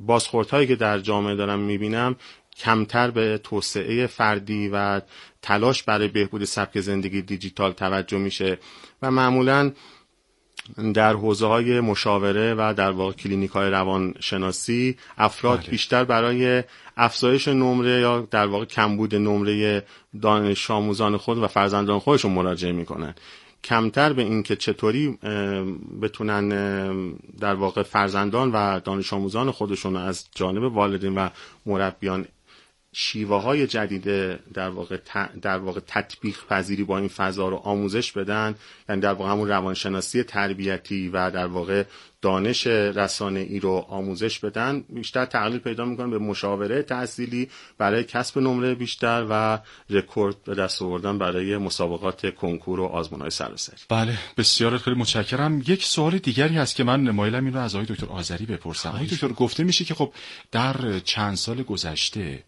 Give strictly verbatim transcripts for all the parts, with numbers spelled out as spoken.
بازخوردهایی که در جامعه دارم میبینم کمتر به توسعه فردی و تلاش برای بهبود سبک زندگی دیجیتال توجه میشه و معمولاً در حوزه‌های مشاوره و در واقع کلینیک‌های روانشناسی افراد بله. بیشتر برای افزایش نمره یا در واقع کمبود نمره دانش آموزان خود و فرزندان خودشون مراجعه میکنن، کمتر به این که چطوری بتونن در واقع فرزندان و دانش آموزان خودشون از جانب والدین و مربیان شیوه های جدید در واقع در واقع تطبیق پذیری با این فضا رو آموزش بدن، یعنی در واقع همون روانشناسی تربیتی و در واقع دانش رسانه‌ای رو آموزش بدن، بیشتر تقلیل پیدا میکنن به مشاوره تحصیلی برای کسب نمره بیشتر و رکورد به دست آوردن برای مسابقات کنکور و آزمون‌های سراسری. بله بسیار خیلی متشکرم. یک سوال دیگری هست که من مایلم این رو از آقای دکتر آذری بپرسم. آقای دکتر، گفته میشه که خب در چند سال گذشته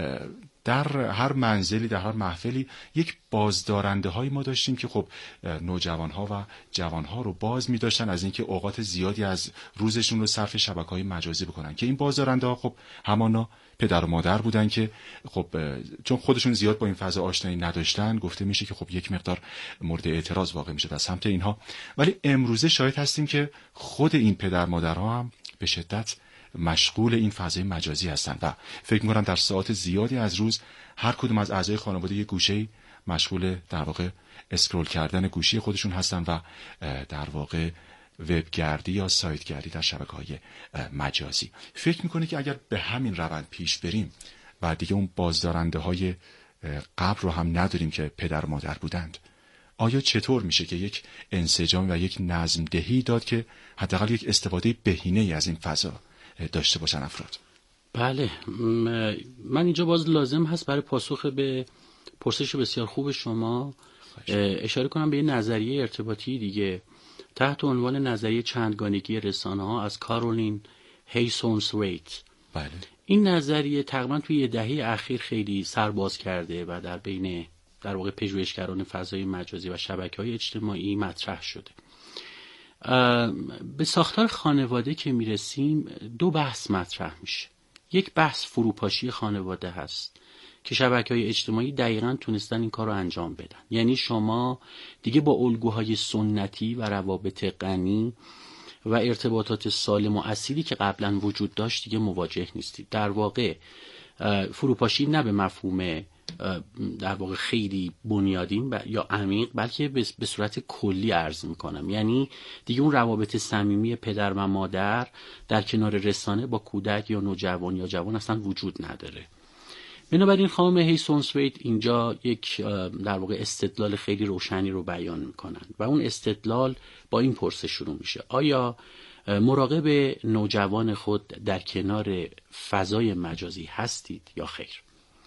در هر منزلی، در هر محفلی یک بازدارنده هایی ما داشتیم که خب نوجوان ها و جوان ها رو باز می داشتن از اینکه اوقات زیادی از روزشون رو صرف شبکه‌های مجازی بکنن، که این بازدارنده ها خب همانا پدر و مادر بودن که خب چون خودشون زیاد با این فضا آشنایی نداشتن، گفته میشه که خب یک مقدار مورد اعتراض واقع میشه از سمت اینها. ولی امروزه شاهد هستیم که خود این پدر مادرها هم به شدت مشغول این فضای مجازی هستند و فکر می‌کنم در ساعات زیادی از روز هر کدوم از اعضای خانواده یک گوشه‌ای مشغول در واقع اسکرول کردن گوشی خودشون هستن و در واقع وبگردی یا سایت گردی در شبکه‌های مجازی. فکر می‌کنه که اگر به همین روند پیش بریم و دیگه اون بازدارنده‌های قبل رو هم نداریم که پدر و مادر بودند، آیا چطور میشه که یک انسجام و یک نظم دهی داد که حداقل یک استفاده بهینه‌ای از این فضا داشته باشن افراد؟ بله، من اینجا باز لازم هست برای پاسخ به پرسش بسیار خوب شما اشاره کنم به یه نظریه ارتباطی دیگه تحت عنوان نظریه چندگانگی رسانه‌ها از کارولین هیسونثویت. بله. این نظریه تقریبا توی یه دهه اخیر خیلی سرباز کرده و در بین در واقع پژوهشگران فضای مجازی و شبکه‌های اجتماعی مطرح شده. به ساختار خانواده که میرسیم دو بحث مطرح میشه. یک بحث فروپاشی خانواده هست که شبکه‌های اجتماعی دقیقاً تونستن این کار رو انجام بدن. یعنی شما دیگه با الگوهای سنتی و روابط غنی و ارتباطات سالم و اصیلی که قبلا وجود داشت دیگه مواجه نیستید. در واقع فروپاشی نه به مفهوم در واقع خیلی بنیادین یا عمیق، بلکه به صورت کلی عرض میکنم. یعنی دیگه اون روابط صمیمی پدر و مادر در کنار رسانه با کودک یا نوجوان یا جوان اصلا وجود نداره. بنابراین خانم هیسونثویت اینجا یک در واقع استدلال خیلی روشنی رو بیان میکنن و اون استدلال با این پرسش شروع میشه: آیا مراقب نوجوان خود در کنار فضای مجازی هستید یا خیر؟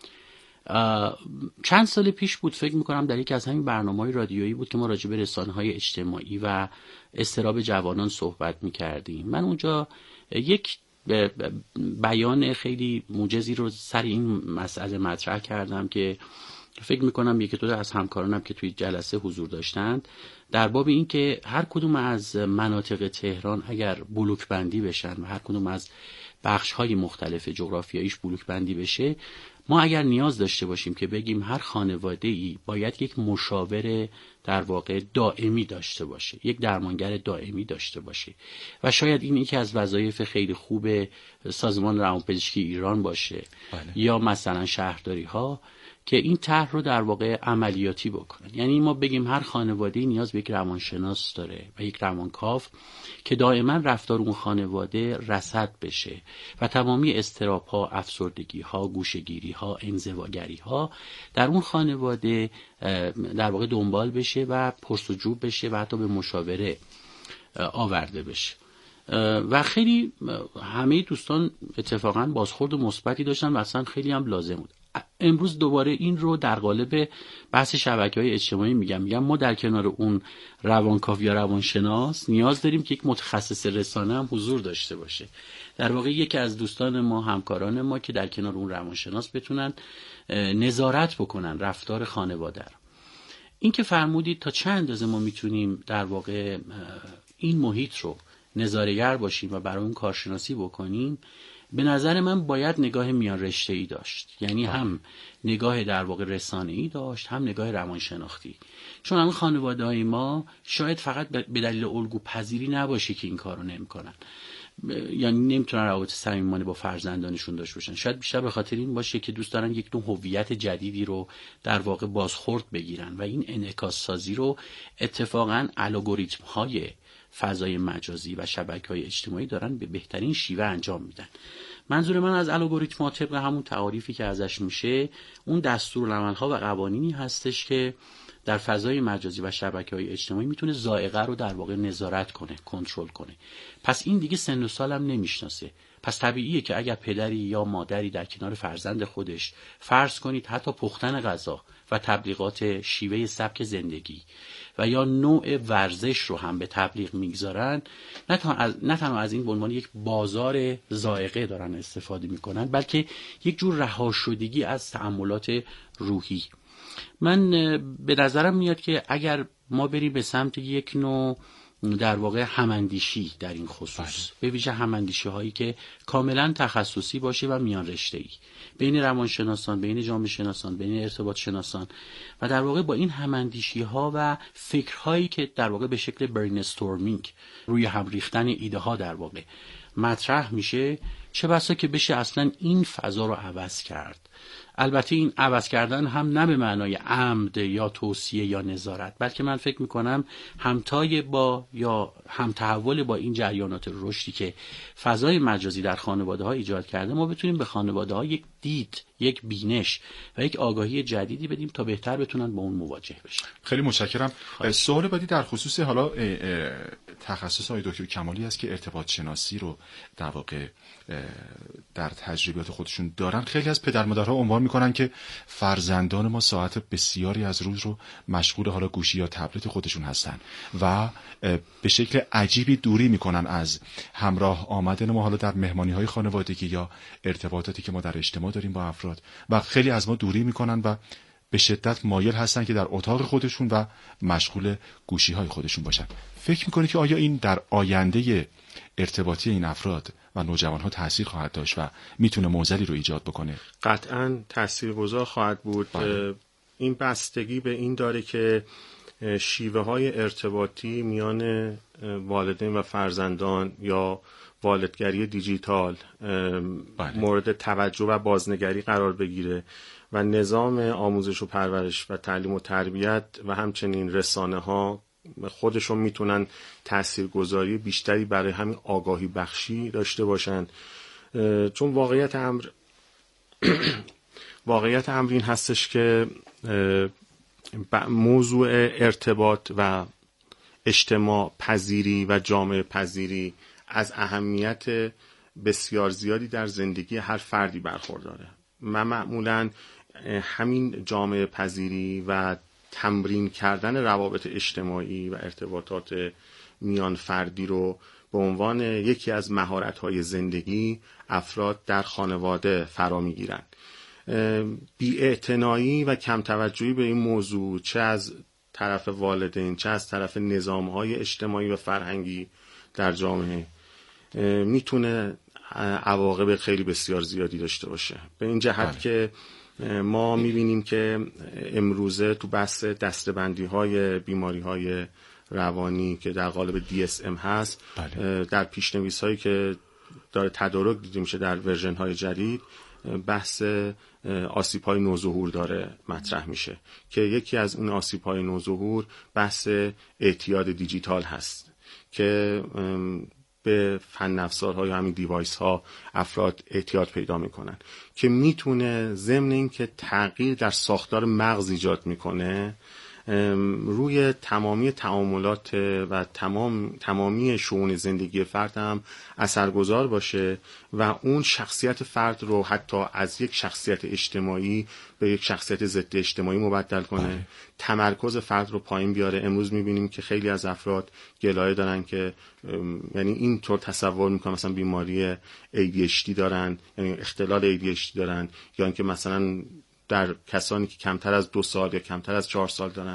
چند سال پیش بود، فکر میکنم در یک از همین برنامه‌های رادیویی بود که ما راجع به رسانه‌های اجتماعی و اضطراب جوانان صحبت میکردیم. من اونجا یک بیان خیلی موجزی رو سر این مسئله مطرح کردم که فکر میکنم یکی دو تا از همکارانم که توی جلسه حضور داشتند در باب این که هر کدوم از مناطق تهران اگر بلوک بندی بشن و هر کدوم از بخش‌های مختلف جغرافیاییش بلوک بندی بشه، ما اگر نیاز داشته باشیم که بگیم هر خانواده‌ای باید یک مشاور در واقع دائمی داشته باشه، یک درمانگر دائمی داشته باشه و شاید این یکی از وظایف خیلی خوب سازمان روانپزشکی ایران باشه. بله. یا مثلا شهرداری‌ها که این طرح رو در واقع عملیاتی بکنن. یعنی ما بگیم هر خانواده‌ای نیاز به یک روانشناس داره و یک روانکاو که دائما رفتار اون خانواده رصد بشه و تمامی اضطراب‌ها، افسردگی‌ها، گوشه‌گیری‌ها، انزواگری‌ها در اون خانواده در واقع دنبال بشه و پرس‌وجو بشه و حتی به مشاوره آورده بشه. و خیلی همه دوستان اتفاقا بازخورد مثبتی داشتن و اصلا خیلی هم لازم بود. امروز دوباره این رو در قالب بحث شبکه‌های اجتماعی میگم میگم ما در کنار اون روانکاو یا روانشناس نیاز داریم که یک متخصص رسانه هم حضور داشته باشه. در واقع یکی از دوستان ما، همکاران ما که در کنار اون روانشناس بتونن نظارت بکنن رفتار خانواده رو. این که فرمودید تا چند اندازه ما میتونیم در واقع این محیط رو نظاره‌گر باشیم و برای اون کارشناسی بکنیم، به نظر من باید نگاه میان رشته‌ای داشت، یعنی آه. هم نگاه در واقع رسانه‌ای داشت، هم نگاه روانشناختی. چون الان خانواده‌های ما شاید فقط به دلیل الگو پذیری نباشه که این کارو نمی‌کنن، یعنی نمیتونن روابط صمیمانه با فرزندانشون داشته باشن، شاید بیشتر به خاطر این باشه که دوست دارن یک نوع هویت جدیدی رو در واقع بازخورد بگیرن و این انعکاس سازی رو اتفاقاً الگوریتم‌های فضای مجازی و شبکه‌های اجتماعی دارن به بهترین شیوه انجام میدن. منظور من از الگوریتم‌ها طبق همون تعاریفی که ازش میشه اون دستورالعمل‌ها و قوانینی هستش که در فضای مجازی و شبکه‌های اجتماعی میتونه ذائقه رو در واقع نظارت کنه، کنترل کنه. پس این دیگه سن و سالم نمیشناسه. پس طبیعیه که اگر پدری یا مادری در کنار فرزند خودش فرض کنید حتی پختن غذا و تبلیغات شیوه سبک زندگی و یا نوع ورزش رو هم به تبلیغ میگذارن، نه تنها از, نه تنها از این به عنوان یک بازار ذائقه دارن استفاده میکنن، بلکه یک جور رهاشدگی از تأملات روحی. من به نظرم میاد که اگر ما بریم به سمت یک نوع در واقع هماندیشی در این خصوص، به ویژه هماندیشی هایی که کاملا تخصصی باشه و میان رشته‌ای بین روانشناسان، بین جامعه شناسان، بین ارتباط شناسان و در واقع با این هماندیشی ها و فکرهایی که در واقع به شکل برینستورمینگ روی هم ریختن ایده ها در واقع مطرح میشه، چه بسا که بشه اصلا این فضا رو عوض کرد. البته این عوض کردن هم نه به معنای عمد یا توصیه یا نظارت، بلکه من فکر میکنم همتای با یا همتحول با این جریانات رشدی که فضای مجازی در خانواده ها ایجاد کرده، ما بتونیم به خانواده ها یک دید، یک بینش و یک آگاهی جدیدی بدیم تا بهتر بتونن با اون مواجه بشن. خیلی متشکرم. سوال بعدی در خصوص حالا تخصص های دکتر کمالی است که ارتباط شناسی رو در واقع در تجربیات خودشون دارن. خیلی از پدر مادرها عنوان میکنن که فرزندان ما ساعت بسیاری از روز رو مشغول حالا گوشی یا تبلت خودشون هستن و به شکل عجیبی دوری میکنن از همراه آمدن ما حالا در مهمانی های خانوادگی یا ارتباطاتی که ما در اجتماع داریم با افراد، و خیلی از ما دوری میکنن و به شدت مایل هستن که در اتاق خودشون و مشغول گوشی های خودشون باشن. فکر میکنید که آیا این در آینده ارتباطی این افراد و نوجوان ها تأثیر خواهد داشت و میتونه معضلی رو ایجاد بکنه؟ قطعاً تأثیرگذار خواهد بود. بله. این بستگی به این داره که شیوه های ارتباطی میان والدین و فرزندان یا والدگری دیجیتال بله. مورد توجه و بازنگری قرار بگیره و نظام آموزش و پرورش و تعلیم و تربیت و همچنین رسانه ها خودشون میتونن تاثیرگذاری بیشتری برای همین آگاهی بخشی داشته باشن. چون واقعیت امر واقعیت امر این هستش که موضوع ارتباط و اجتماع پذیری و جامعه پذیری از اهمیت بسیار زیادی در زندگی هر فردی برخورداره. من معمولاً همین جامعه پذیری و تمرین کردن روابط اجتماعی و ارتباطات میان فردی رو به عنوان یکی از مهارت‌های زندگی افراد در خانواده فرا می‌گیرن. بی‌اعتنایی و کم توجهی به این موضوع چه از طرف والدین چه از طرف نظام‌های اجتماعی و فرهنگی در جامعه میتونه عواقب خیلی بسیار زیادی داشته باشه. به این جهت بله. که ما میبینیم که امروزه تو بحث دسته‌بندی‌های بیماری‌های روانی که در قالب دی اس ام هست بله. در پیشنویس‌هایی که داره تدارک دیده میشه در ورژن‌های جدید بحث آسیب‌های نوظهور داره مطرح میشه که یکی از اون آسیب‌های نوظهور بحث اعتیاد دیجیتال هست که به فن افزارها یا همین دیوایس ها افراد اعتیاد پیدا میکنن که میتونه ضمن این که تغییر در ساختار مغز ایجاد میکنه روی تمامی تعاملات و تمام تمامی شئون زندگی فرد هم اثرگذار باشه و اون شخصیت فرد رو حتی از یک شخصیت اجتماعی به یک شخصیت ضد اجتماعی مبدل کنه بله. تمرکز فرد رو پایین بیاره. امروز میبینیم که خیلی از افراد گلایه دارن که یعنی اینطور تصور میکنن مثلا بیماری ای دی اچ دی دارن، یعنی اختلال ای دی اچ دی دارن، یا اینکه مثلا در کسانی که کمتر از دو سال یا کمتر از چهار سال دارن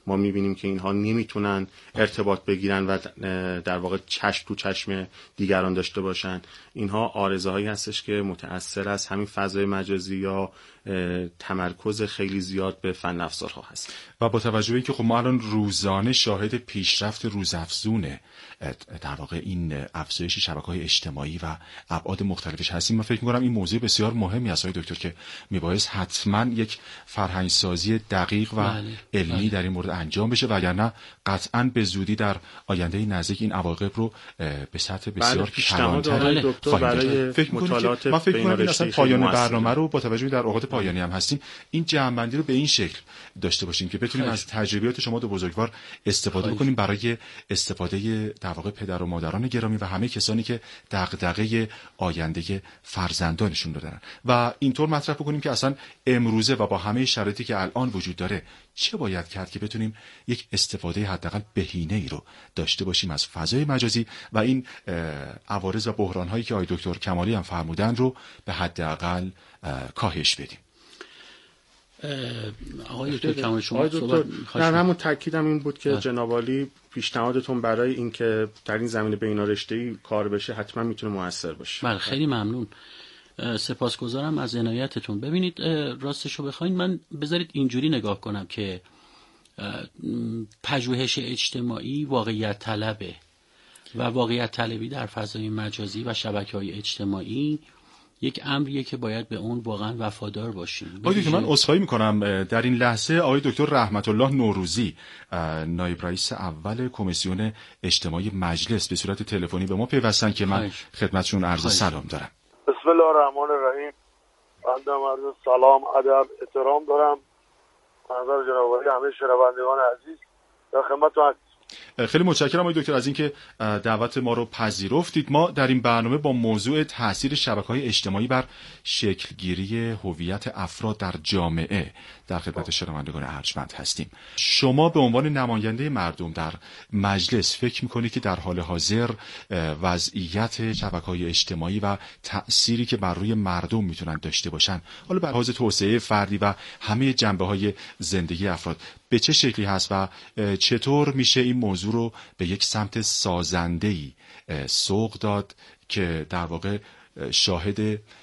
ما میبینیم که اینها نمیتونن ارتباط بگیرن و در واقع چشم تو چشم دیگران داشته باشن. اینها عارضه هایی هستش که متأثر از همین فضای مجازی یا تمرکز خیلی زیاد به فن افزارها هست. و با توجه به اینکه خب ما الان روزانه شاهد پیشرفت روزافزون در واقع این افزایش شبکه‌های اجتماعی و ابعاد مختلفش هستیم، من فکر می‌کنم این موضوع بسیار مهمی است آقای دکتر که میبایست حتما یک فرهنگ‌سازی دقیق و بله. علمی بله. در این مورد انجام بشه، وگرنه قطعاً به زودی در آینده نزدیک این عواقب رو به سطح بسیار کلان‌تر دکتر برای فکر مطالعات من فکر می‌کنم اصلا پایان برنامه رو با توجه در اوقات پایانی هم هستیم این جمع‌بندی رو به این شکل داشته باشیم که بتونیم خیش. از تجربیات شما دو بزرگوار استفاده خیش. بکنیم برای استفاده در واقع پدر و مادران گرامی و همه کسانی که دغدغه آینده فرزندانشون رو دارن و اینطور مطرح بکنیم که اصلا امروزه و با همه شرایطی که الان وجود داره چه باید کرد که بتونیم یک استفاده حداقل بهینه‌ای رو داشته باشیم از فضای مجازی و این عوارض و بحران‌هایی که آقای دکتر کمالی هم فرمودن رو به حداقل کاهش بدیم. آقای دکتر کمالی شما صحبت در همون تاکیدم این بود که جناب عالی پیشنهادتون برای اینکه در این زمینه بین‌رشته‌ای کار بشه حتما میتونه موثر باشه. بله خیلی ممنون. سپاسگزارم از عنایتتون. ببینید راستشو بخواید من بذارید اینجوری نگاه کنم که پژوهش اجتماعی واقعیت طلبه و واقعیت طلبی در فضای مجازی و شبکه‌های اجتماعی یک امریه که باید به اون واقعا وفادار باشیم. آقای دکتر من عذرخواهی میکنم در این لحظه آقای دکتر رحمت الله نوروزی نایب رئیس اول کمیسیون اجتماعی مجلس به صورت تلفنی به ما پیوستن که من خدمتشون عرض سلام دارم. بسم الله الرحمن الرحیم. بنده عرض سلام ادب احترام دارم نظر جناب عالی همه شنوندگان عزیز در خدمتتون. خیلی متشکرم آقای دکتر از اینکه دعوت ما رو پذیرفتید. ما در این برنامه با موضوع تاثیر شبکه‌های اجتماعی بر شکلگیری هویت افراد در جامعه در خدمت شنوندگان ارجمند هستیم. شما به عنوان نماینده مردم در مجلس فکر می‌کنید که در حال حاضر وضعیت شبکه‌های اجتماعی و تأثیری که بر روی مردم میتونن داشته باشن، حالا بر لحاظ توسعه فردی و همه جنبه‌های زندگی افراد به چه شکلی هست و چطور میشه این موضوع رو به یک سمت سازنده‌ای سوق داد که در واقع شاهد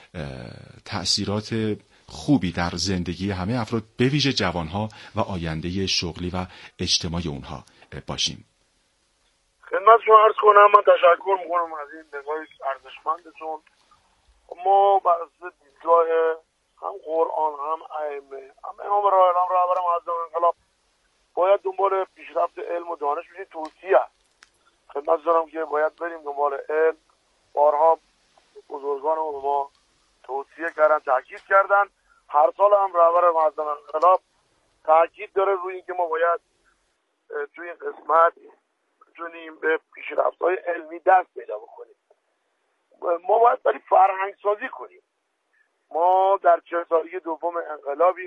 تأثیرات خوبی در زندگی همه افراد به ویژه جوانها و آینده شغلی و اجتماعی اونها باشیم. خدمت شما عرض کنم من تشکر میکنم از این نگاه ارزشمندتون. ما بر اساس دیدگاه هم قرآن هم ائمه هم امام راهنما رهبر معظم انقلاب باید دنبال پیشرفت علم و دانش بشیم. توصیه خدمت دارم که باید بریم دنبال علم. بارها بزرگان ما به ما توصیه کردن تاکید کردن. هر سال هم رهبر معظم انقلاب تاکید داره روی اینکه ما باید توی این قسمت بتونیم به پیشرفت‌های علمی دست پیدا بکنیم. ما باید برای فرهنگ سازی کنیم. ما در چهل سالگی دوم انقلابیم.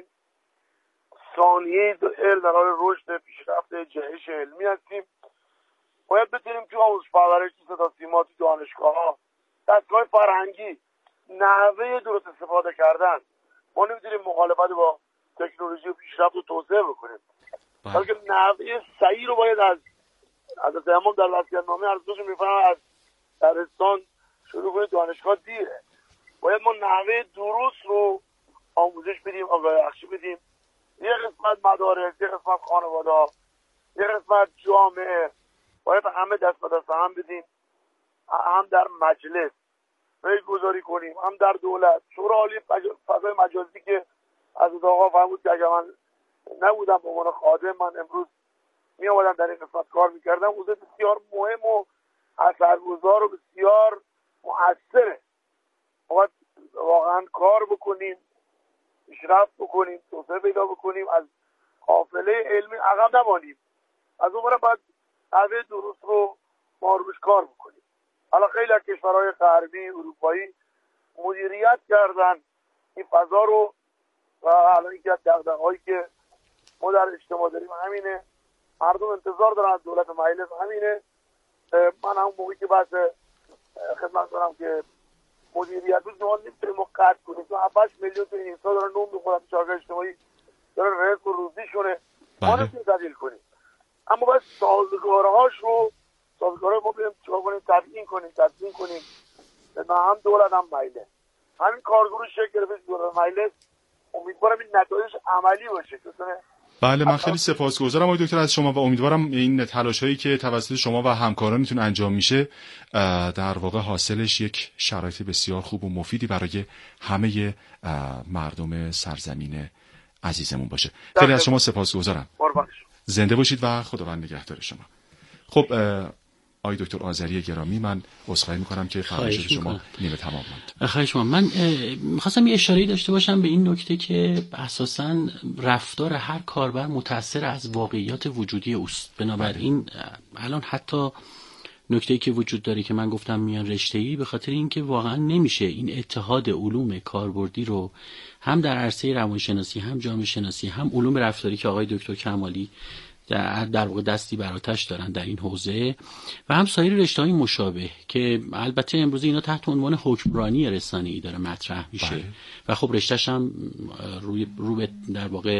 ثانیه علم در حال رشد پیشرفت جهش علمی هستیم. باید بتونیم تو آموزش پرورش صدا سیما تو دانشگاه‌ها دستگاه فرهنگی نحوه درست استفاده کردن. ما نمیتونیم مخالفت با تکنولوژی و پیشرفت رو توسعه بکنیم، بلکه نحوه صحیح رو باید از حضرت امام در وصیت‌نامه عرضشون می‌فرمایند از دبستان شروع کنید دانشگاه دیره. باید ما نحوه درست رو آموزش بدیم، آگاهی بخشی بدیم. یه قسمت مدارس، یه قسمت خانواده، یه قسمت جامعه باید همه دست به دست هم بدیم، هم در مجلس پیگذاری کنیم، هم در دولت. شورای عالی فضای مجازی که از آقا فرمود که اگر من نبودم به عنوان خادم من امروز می آمدم در این قسمت کار میکردم، حوزه بسیار مهم و اثرگذار و بسیار مؤثره. باید واقعا کار بکنیم، پیشرفت بکنیم، توسعه پیدا بکنیم، از قافله علمی عقب نمانیم. از اون برای باید نحوه درست رو ما روش کار بکنیم. حالا خیلی از کشورهای غربی اروپایی مدیریت کردن این فضا رو و الان یکی از دغدغه‌هایی که ما در اجتماع داریم همینه. مردم انتظار دارن از دولت مجلس همینه. من همون موقعی که بحث خدمت دارم که مدیریت رو ما نمیتونیم ما قطع کنیم. تو هفت میلیون تا انسان دارن نون میخورن، چارگاه اجتماعی دارن رزق و روزیشونه. ما نمیتونیم تبدیل کنیم. اما باید سازگارهاش رو سازگارهای ما بیایم چیکار کنیم، تبیین کنیم، تبیین کنیم. نه هم دولت هم مجلس، همین کارگروه شکل گرفت دولت مجلس، امیدوارم این نتایج عملی باشه. بله من خیلی سپاسگزارم آقای دکتر از شما و امیدوارم این تلاش‌هایی که توسط شما و همکارانتون انجام میشه در واقع حاصلش یک شرایط بسیار خوب و مفیدی برای همه مردم سرزمین عزیزمون باشه. خیلی از شما سپاسگزارم. زنده باشید و خداوند نگهدار شما. خب آقای دکتر آذری گرامی، من عذرخواهی میکنم که فرمایش شما نیمه تمام ماند. خواهش میکنم. من میخواستم یه اشاره‌ای داشته باشم به این نکته که اساساً رفتار هر کاربر متأثر از واقعیات وجودی اوست. بنابراین الان حتی نکته‌ای که وجود داره که من گفتم میان رشته‌ای، به خاطر اینکه واقعا نمیشه این اتحاد علوم کاربردی رو هم در عرصه روانشناسی، هم جامعه شناسی، هم علوم رفتاری که آقای دکتر کمالی در, در واقع دستی بر آتش دارن در این حوزه و هم سایر رشته‌های مشابه که البته امروز اینا تحت عنوان حکمرانی رسانه‌ای داره مطرح میشه. بله. و خب رشته‌ش هم روی رو به در واقع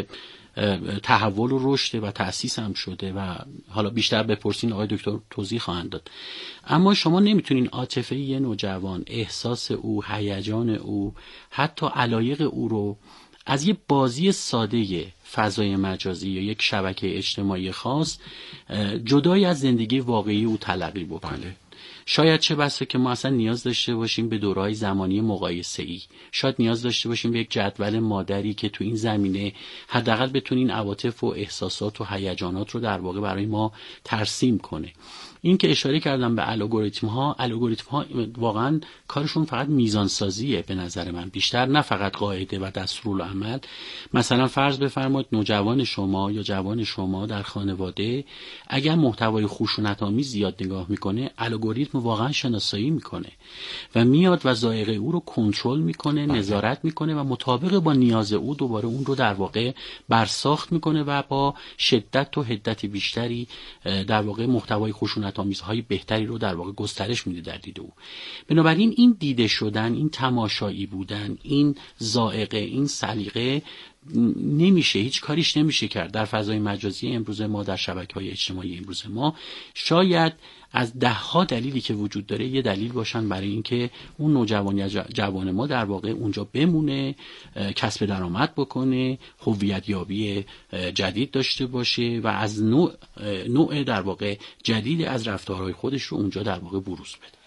تحول و رشد و تأسیس هم شده و حالا بیشتر بپرسین آقای دکتر توضیح خواهند داد. اما شما نمیتونین عاطفه یه نوجوان، احساس او، هیجان او، حتی علایق او رو از یه بازی ساده فضای مجازی یا یک شبکه اجتماعی خاص جدای از زندگی واقعی او تلقی بکنه. بله. شاید چه بسا که ما اصلا نیاز داشته باشیم به دوره‌های زمانی مقایسه‌ای، شاید نیاز داشته باشیم به یک جدول مادری که تو این زمینه حداقل بتونین عواطف و احساسات و هیجانات رو در واقع برای ما ترسیم کنه. این که اشاره کردم به الگوریتم ها، الگوریتم ها واقعا کارشون فقط میزان سازیه به نظر من، بیشتر نه فقط قاعده و دستورالعمل. مثلا فرض بفرمایید نوجوان شما یا جوان شما در خانواده اگر محتوای خشونت آمیز زیاد نگاه میکنه، الگوریتم واقعا شناسایی میکنه و میاد و ذائقه او رو کنترل میکنه، نظارت میکنه و مطابق با نیاز او دوباره اون رو در واقع برساخت میکنه و با شدت و حدت بیشتری در واقع محتوای خشونت آمیزهای بهتری رو در واقع گسترش میده در دید او. بنابراین این دیده شدن، این تماشایی بودن، این ذائقه، این سلیقه نمیشه، هیچ کاریش نمیشه کرد در فضای مجازی امروز ما، در شبکه‌های اجتماعی امروز ما. شاید از ده ها دلیلی که وجود داره یه دلیل باشن برای اینکه اون نوجوان یا جوان ما در واقع اونجا بمونه، کسب درآمد بکنه، هویت یابی جدید داشته باشه و از نوع نوع در واقع جدید از رفتارهای خودش رو اونجا در واقع بروز بده.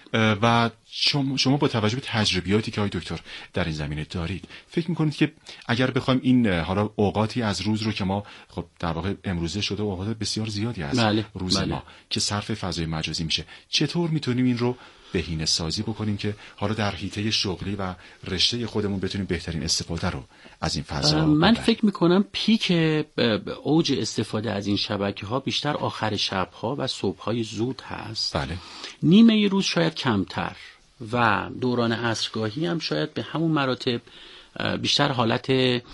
و شما, شما با توجه به تجربیاتی که آقای دکتر در این زمینه دارید، فکر میکنید که اگر بخوایم این حالا اوقاتی از روز رو که ما خب در واقع امروزه شده اوقات بسیار زیادی از بله، روز بله. ما که صرف فضای مجازی میشه، چطور میتونیم این رو بهینه سازی بکنیم که حالا در حیطه شغلی و رشته خودمون بتونیم بهترین استفاده رو از این فضا؟ من ببریم. فکر میکنم پیک اوج استفاده از این شبکه ها بیشتر آخر شب ها و صبح های زود هست. بله. نیمه روز شاید کمتر و دوران عصرگاهی هم شاید به همون مراتب بیشتر حالت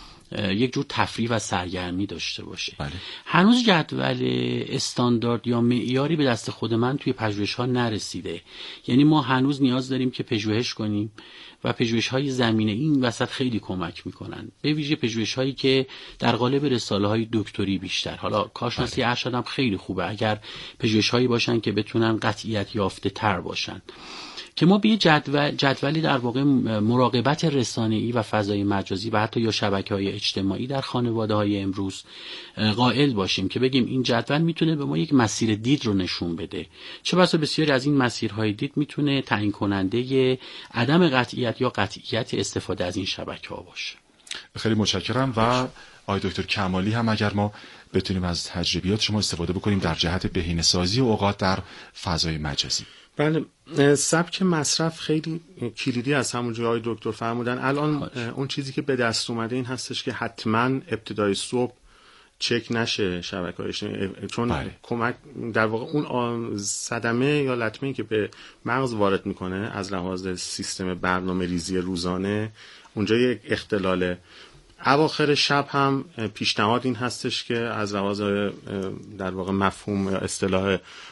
یک جور تفریح و سرگرمی داشته باشه. بله. هنوز جدول استاندارد یا معیاری به دست خود من توی پژوهش‌ها نرسیده. یعنی ما هنوز نیاز داریم که پژوهش کنیم و پژوهش‌های زمینه این وسط خیلی کمک میکنن، به ویژه پژوهش‌هایی که در قالب رساله‌های دکتری بیشتر. حالا کارشناسی ارشد هم خیلی خوبه اگر پژوهش‌هایی باشن که بتونن قطعیت یافته تر باشن، که ما به یه جدول جدولی در واقع مراقبت رسانه‌ای و فضای مجازی و حتی یا شبکه‌های اجتماعی در خانواده‌های امروز قائل باشیم که بگیم این جدول میتونه به ما یک مسیر دید رو نشون بده، چه بسا بسیاری از این مسیرهای دید میتونه تعیین کننده عدم قطعیت یا قطعیت استفاده از این شبکه‌ها باشه. خیلی متشکرم. و آقای دکتر کمالی هم اگر ما بتونیم از تجربیات شما استفاده بکنیم در جهت بهینه‌سازی اوقات در فضای مجازی. بله، سبک مصرف خیلی کلیدی از همون جای آقای دکتر فرمودن. الان اون چیزی که به دست اومده این هستش که حتما ابتدای صبح چک نشه شبکه‌های اجتماعی، چون بله. کمک در واقع اون صدمه یا لطمه‌ای که به مغز وارد میکنه از لحاظ سیستم برنامه ریزی روزانه اونجا یک اختلاله. اواخر شب هم پیشنهاد این هستش که از لحاظ در واقع مفهوم یا اصطلاح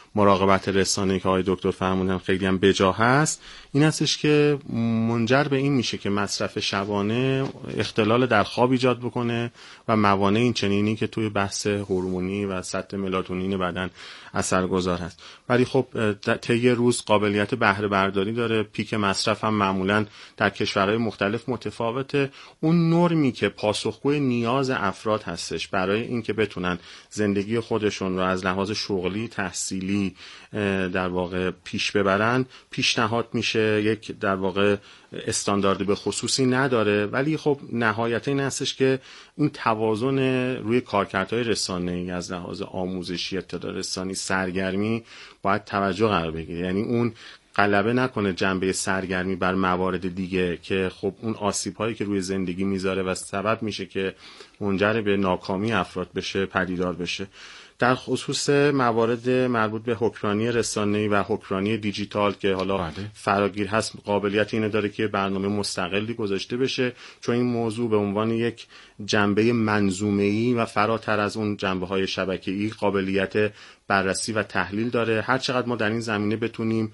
مراقبت رسانه‌ای که آقای دکتر فرمودن خیلی هم بجا هست، این هستش که منجر به این میشه که مصرف شبانه اختلال در خواب ایجاد بکنه و موانع این چنینی که توی بحث هورمونی و سطح ملاتونین بدن اثرگذار هست. ولی خب طی روز قابلیت بهره برداری داره. پیک مصرف هم معمولا در کشورهای مختلف متفاوته. اون نرمی که پاسخگوی نیاز افراد هستش برای اینکه بتونن زندگی خودشون رو از لحاظ شغلی، تحصیلی در واقع پیش ببرن، پیشنهاد میشه. یک در واقع استاندارد به خصوصی نداره، ولی خب نهایت این هستش که این توازن روی کارکردهای رسانه‌ای از لحاظ آموزشی، اطلاع رسانی، سرگرمی باید توجه قرار بگیره. یعنی اون غلبه نکنه جنبه سرگرمی بر موارد دیگه که خب اون آسیب‌هایی که روی زندگی میذاره و سبب میشه که منجر به ناکامی افراد بشه پدیدار بشه. در خصوص موارد مربوط به حکمرانی رسانه‌ای و حکمرانی دیجیتال که حالا بله. فراگیر هست، قابلیت اینو داره که برنامه مستقلی گذاشته بشه، چون این موضوع به عنوان یک جنبه منظومه‌ای و فراتر از اون جنبه‌های شبکه‌ای قابلیت بررسی و تحلیل داره. هر چقدر ما در این زمینه بتونیم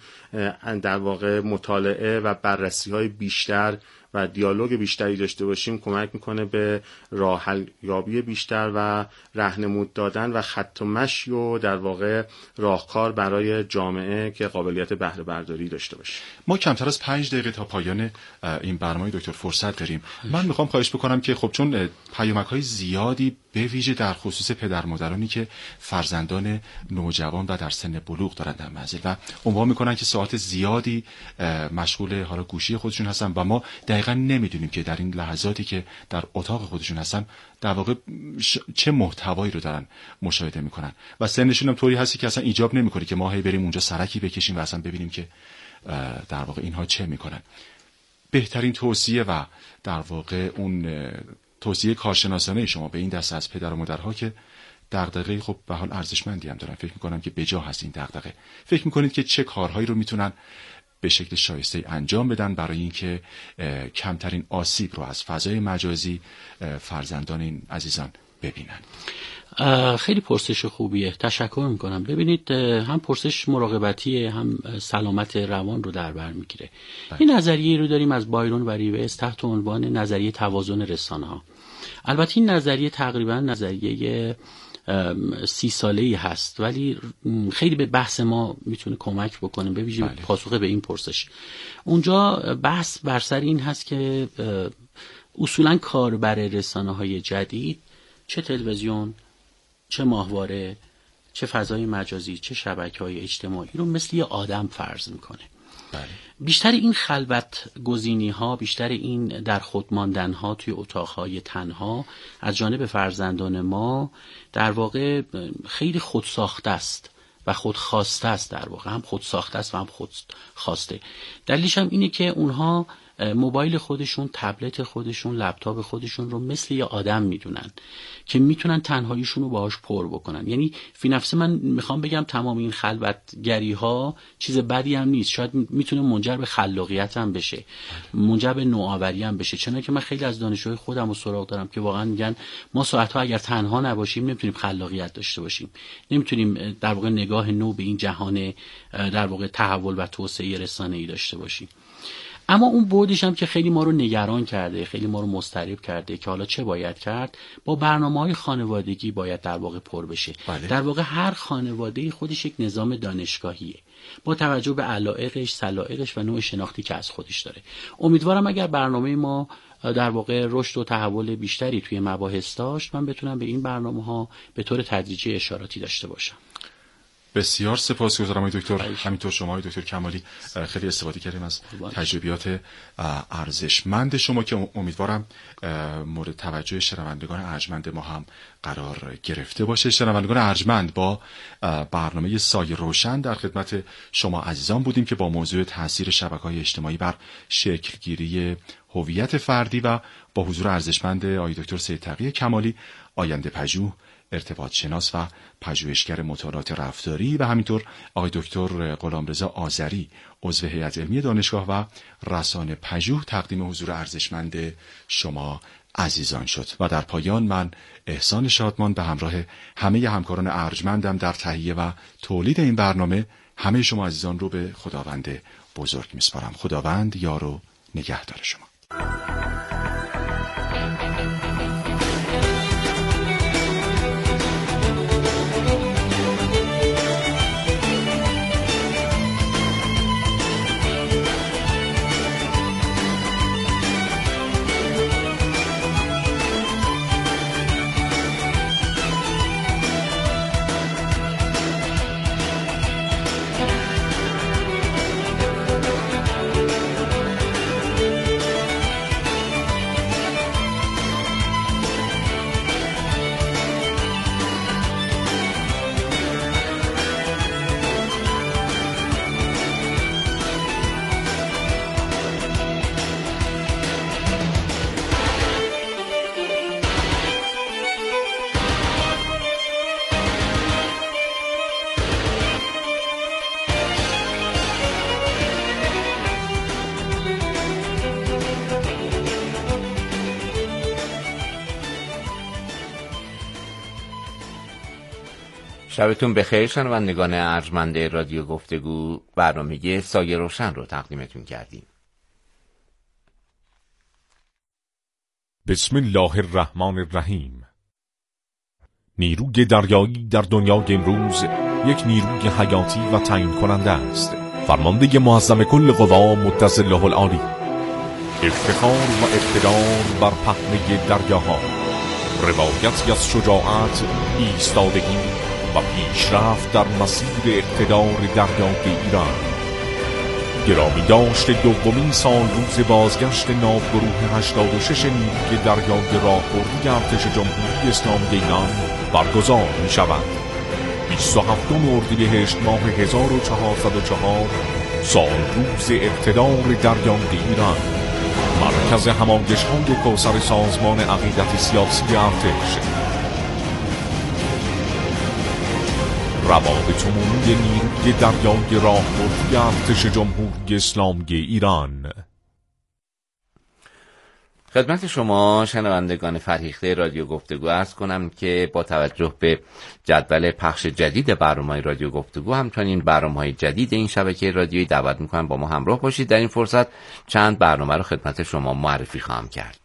در واقع مطالعه و بررسی‌های بیشتر و دیالوگ بیشتری داشته باشیم، کمک میکنه به راه حل یابی بیشتر و راهنمود دادن و خط و مشی و در واقع راهکار برای جامعه که قابلیت بهره برداری داشته باشه. ما کمتر از پنج دقیقه تا پایان این برنامه دکتر فرصت داریم. من میخوام خواهش بکنم که خب چون پیامک‌های زیادی به ویژه در خصوص پدر مادرانی که فرزندان نوجوان و در سن بلوغ دارن در منزل و عنوان میکنن که ساعت زیادی مشغول حالا گوشی خودشون هستن و ما دقیقاً نمیدونیم که در این لحظاتی که در اتاق خودشون هستن در واقع چه محتوایی رو دارن مشاهده میکنن و سنشون هم طوری هستی که اصلا ایجاب نمیکنه که ما هی بریم اونجا سرکی بکشیم و اصلا ببینیم که در واقع اینها چه میکنن. بهترین توصیه و در واقع اون توصیه کارشناسانه شما به این دسته از پدر و مادرها که دغدغه خب به حال ارزشمندی هم دارن، فکر میکنم که بجا هست این دغدغه، فکر میکنید که چه کارهایی رو میتونن به شکل شایسته انجام بدن برای اینکه کمترین آسیب رو از فضای مجازی فرزندان این عزیزان ببینن؟ خیلی پرسش خوبیه، تشکر میکنم. ببینید هم پرسش مراقبتی هم سلامت روان رو در بر میگیره. این نظریه رو داریم از بایرون و ریوز تحت عنوان نظریه توازن رسانه ها. البته این نظریه تقریبا نظریه سی ساله‌ای هست ولی خیلی به بحث ما میتونه کمک بکنه، به ویژه پاسخ به این پرسش. اونجا بحث بر سر این هست که اصولا کاربر رسانه‌های جدید، چه تلویزیون، چه ماهواره، چه فضای مجازی، چه شبکه‌های اجتماعی رو مثل یه آدم فرض میکنه. بله. بیشتر این خلوت گزینی ها، بیشتر این در خود ماندن ها توی اتاقهای تنها از جانب فرزندان ما در واقع خیلی خود ساخته است و خود خواسته است. در واقع هم خود ساخته است و هم خود خواسته. دلیلش هم اینه که اونها موبایل خودشون، تبلت خودشون، لپتاپ خودشون رو مثل یه آدم میدونن که میتونن تنهاییشون رو باهاش پر بکنن. یعنی فی نفسه من میخوام بگم تمام این خلوتگری ها چیز بدی هم نیست، شاید میتونه منجر به خلاقیت هم بشه، منجر به نوآوری هم بشه. چون که من خیلی از دانشجوهای خودم رو سراغ دارم که واقعا میگن ما ساعتها اگر تنها نباشیم نمیتونیم خلاقیت داشته باشیم، نمیتونیم در واقع نگاه نو به این جهان در واقع تحول و توسعه رسانه‌ای داشته باشیم. اما اون بعدش هم که خیلی ما رو نگران کرده، خیلی ما رو مضطرب کرده که حالا چه باید کرد، با برنامه‌های خانوادگی باید در واقع پر بشه. بله. در واقع هر خانواده خودش یک نظام دانشگاهیه با توجه به علایقش، سلایقش و نوع شناختی که از خودش داره. امیدوارم اگر برنامه ما در واقع رشد و تحول بیشتری توی مباحث داشت، من بتونم به این برنامه‌ها به طور تدریجی اشاراتی داشته باشم. بسیار سپاسگزارم آقای دکتر. همینطور شما آقای دکتر کمالی خیلی استفاده کردیم از تجربیات ارزشمند شما که امیدوارم مورد توجه شنوندگان ارجمند ما هم قرار گرفته باشه. شنوندگان ارجمند، با برنامه سایه روشن در خدمت شما عزیزان بودیم که با موضوع تاثیر شبکه‌های اجتماعی بر شکلگیری هویت فردی و با حضور ارزشمند آقای دکتر سید تقی کمالی، آینده پژوه، ارتباط شناس و پژوهشگر مطالعات رفتاری، و همینطور آقای دکتر غلامرضا آذری، عضو هیئت علمی دانشگاه و رسانه پژوه، تقدیم حضور ارزشمند شما عزیزان شد. و در پایان من احسان شادمان به همراه همه همکاران ارجمندم در تهیه و تولید این برنامه همه شما عزیزان رو به خداوند بزرگ میسپارم. خداوند یار و نگهدار شما. شبتون بخیر شنوندگان ارجمند رادیو گفتگو. برنامه سایه روشن رو تقدیمتون کردیم. بسم الله الرحمن الرحیم. نیروی دریایی در دنیای امروز یک نیروی حیاتی و تعیین کننده است. فرمانده معظم کل قوا متصل له العالی، افتخار و اقتدار بر پهنه دریاها، روایتی از شجاعت، ایستادگی و پیشرفت در مسیر اقتدار دریای ایران. گرامی داشت دومین سال روز بازگشت ناو گروه هشتاد و شش نیروی دریای راهبردی ارتش جمهوری اسلامی ایران برگزار می شود. بیست و هفتم اردیبهشت ماه هزار و چهارصد و چهار سال روز اقتدار دریای ایران. مرکز همایش‌های کوثر سازمان عقیدت سیاسی ارتش. روابط عمومی نیروی دریای راهبردی ارتش جمهوری اسلامی ایران. خدمت شما شنوندگان فرهیخته رادیو گفتگو عرض کنم که با توجه به جدول پخش جدید برنامه‌های رادیو گفتگو، همچنین برنامه‌های جدید این شبکه رادیویی، دعوت می‌کنم با ما همراه باشید. در این فرصت چند برنامه رو خدمت شما معرفی خواهم کرد.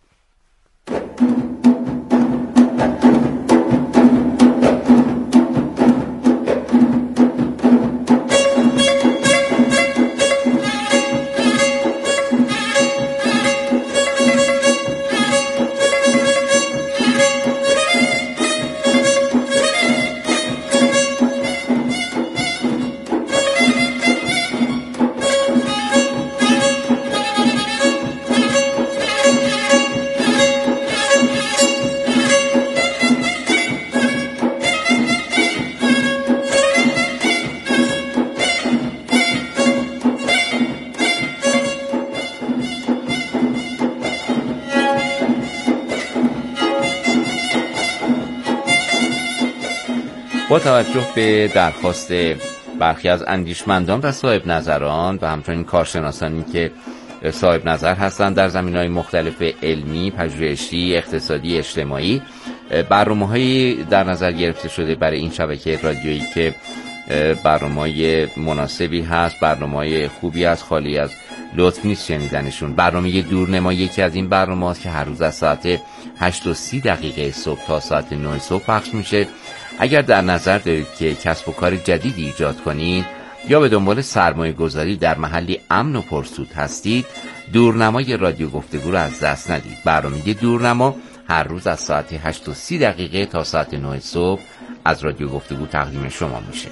با توجه به درخواست برخی از اندیشمندان و صاحب نظران و همچنین کارشناسانی که صاحب نظر هستند در زمینه‌های مختلف علمی، پژوهشی، اقتصادی، اجتماعی، برنامه‌هایی در نظر گرفته شده برای این شبکه رادیویی که برنامه‌های مناسبی هست، برنامه‌های خوبی است، خالی از لطف نیست شنیدنشون. برنامه دورنما یکی از این برنامه‌هاست که هر روز از ساعت هشت و سی دقیقه صبح تا ساعت نه صبح پخش میشه. اگر در نظر دارید که کسب و کار جدیدی ایجاد کنید یا به دنبال سرمایه گذاری در محلی امن و پرسود هستید، دورنمای رادیو گفتگو رو از دست ندید. برنامه دورنما هر روز از ساعت هشت و سی دقیقه تا ساعت نه صبح از رادیو گفتگو تقدیم شما میشه.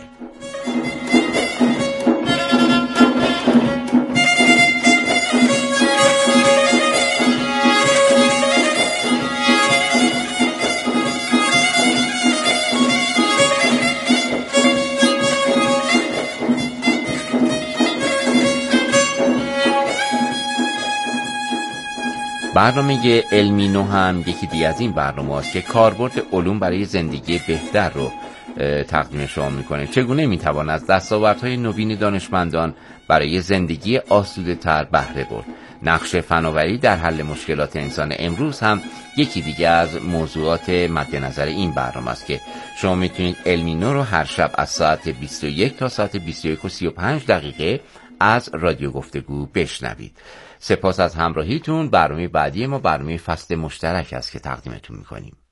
برنامه علمی نو هم یکی دیگه از این برنامه است که کاربرد علوم برای زندگی بهتر رو تقدیم شما میکنه. چگونه میتوان از دستاوردهای نوین دانشمندان برای زندگی آسوده تر بهره برد؟ نقش فناوری در حل مشکلات انسان امروز هم یکی دیگه از موضوعات مد نظر این برنامه است که شما میتونید علمینو رو هر شب از ساعت بیست و یک تا ساعت بیست و یک و سی و پنج دقیقه از رادیو گفتگو بشنوید. سپاس از همراهیتون. برنامه بعدی ما برنامه فصل مشترک است که تقدیمتون میکنیم.